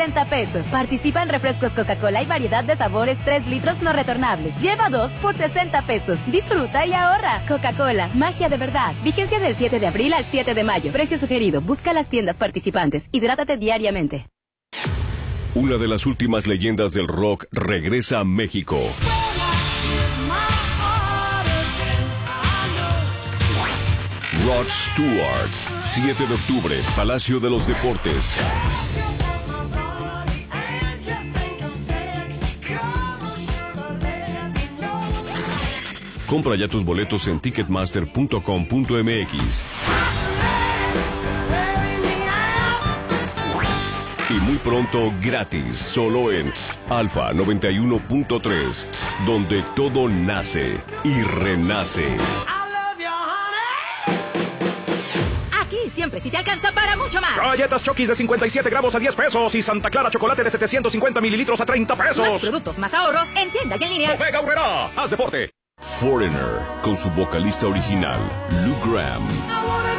60 pesos. Participa en refrescos Coca-Cola y variedad de sabores 3 litros no retornables. Lleva 2 por 60 pesos. Disfruta y ahorra. Coca-Cola, magia de verdad. Vigencia del 7 de abril al 7 de mayo. Precio sugerido. Busca las tiendas participantes. Hidrátate diariamente. Una de las últimas leyendas del rock regresa a México. Rod Stewart, 7 de octubre, Palacio de los Deportes. Compra ya tus boletos en ticketmaster.com.mx. Y muy pronto gratis, solo en Alfa 91.3, donde todo nace y renace. Siempre si te alcanza para mucho más. Galletas Chokis de 57 gramos a 10 pesos y Santa Clara Chocolate de 750 mililitros a 30 pesos. Más productos, más ahorro, en tienda y en línea. Bodega Aurrerá, haz deporte. Foreigner, con su vocalista original, Lou Gramm.